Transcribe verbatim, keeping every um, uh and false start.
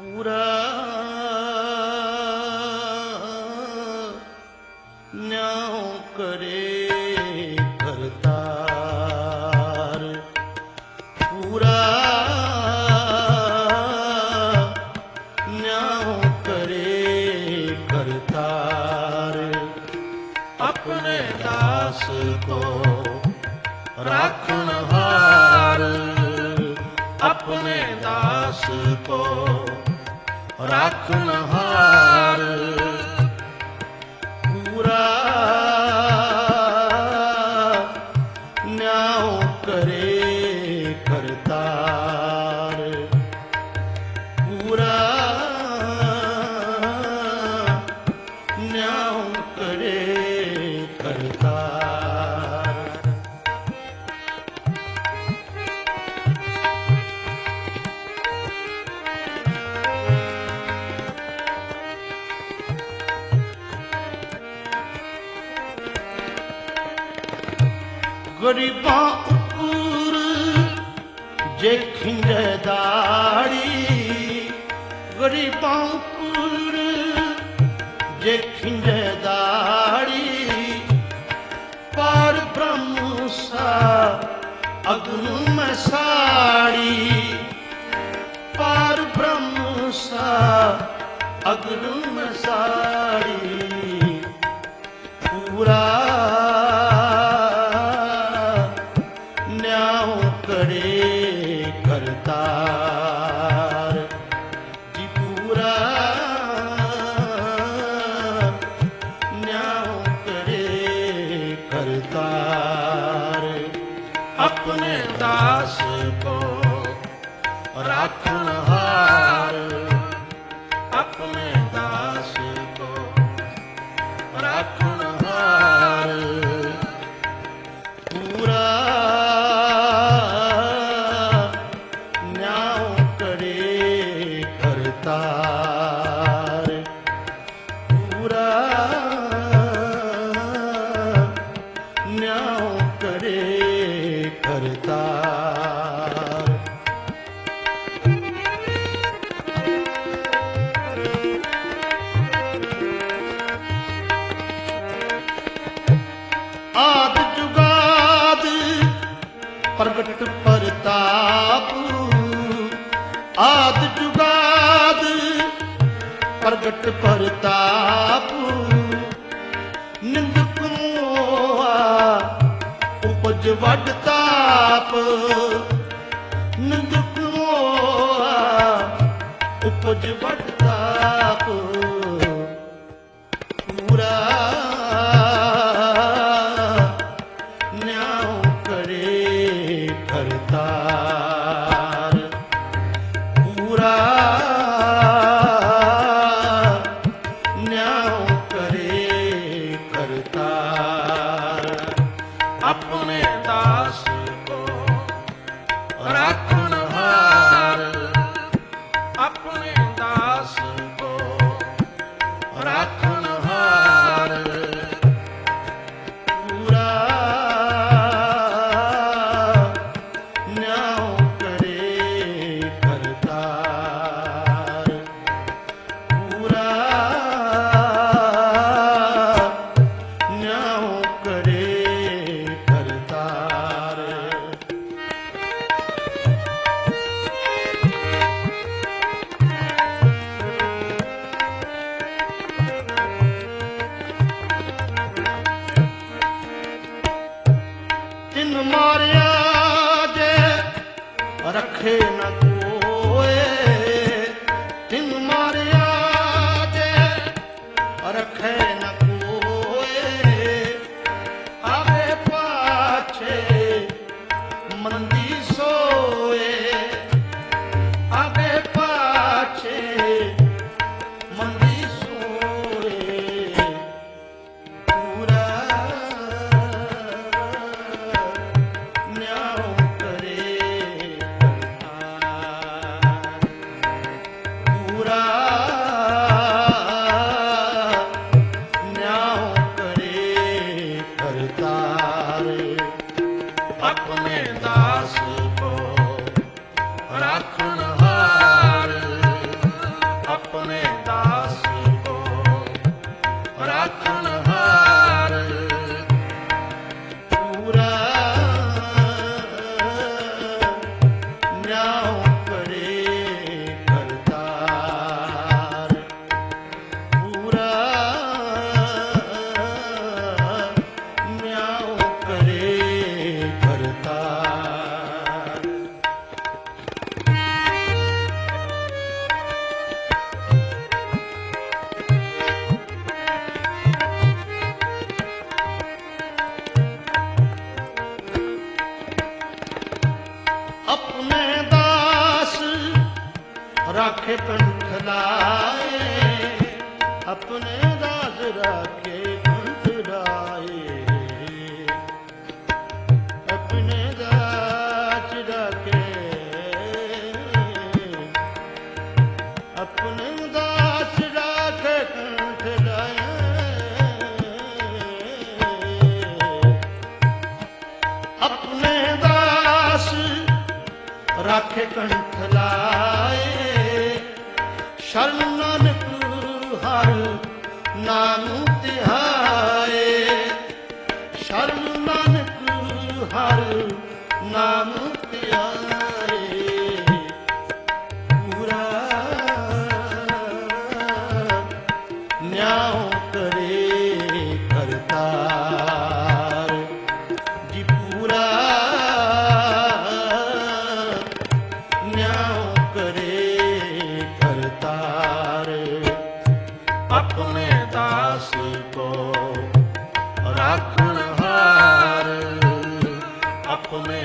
पूरा न्याय करे करतार, पूरा न्याय करे करतार। अपने दास को राखनहार, अपने दास को राखनहार। पूरा न्याय करे करतार, पूरा न्याय करे करतार। गरीबां उपर जे खिंडे दाड़ी, गरीबां उपर जे खिंडे दाड़ी। पार ब्रह्म सा अग्नि में साड़ी, पार ब्रह्म सा अग्नि में साड़ी। पूरा करे करतार जी, पूरा न्याय करे करतार। अपने दास को राखनहार, अपने दास को राखनहार। पूरा करतार, पूरा न्याय करे करतार। आद जुगाद प्रगट परताप, आद जुगाद प्रगट परताप। निंदक मोहा उपज वड ताप, निंदक मोहा उपज वड ताप। पूरा न्याय करे करतार, पूरा न्याय करे करतार। अपने दास को राखनहार, अपने दास को राखनहार। पूरा न्याय करे करतार, पूरा न्याय करे करतार। तिन मारिया जे रखे न कोए, तिन मारिया जे रखे न कोए। आगे पाछे मंदी सोए, आगे पाछे मंदी सोए। पूरा न्याय करे करतार, पूरा न्याय करे करतार। अपने दास को राखनहार, पूरा न्याय करे करतार पूरा न्याय करे करतार अपने दास राखे कंठ लाए अपने दास राखे कंठ लाए अपने दास राखे अपने दास राखे कंठ लाए अपने दास राखे कंठ लाए शरण नानक हर नाम तिहाए शरण नानक हर नाम तिहाए पूरा न्याय करे करतार जी पूरा न्याय करे करतार अपने दास को राखण हार अपने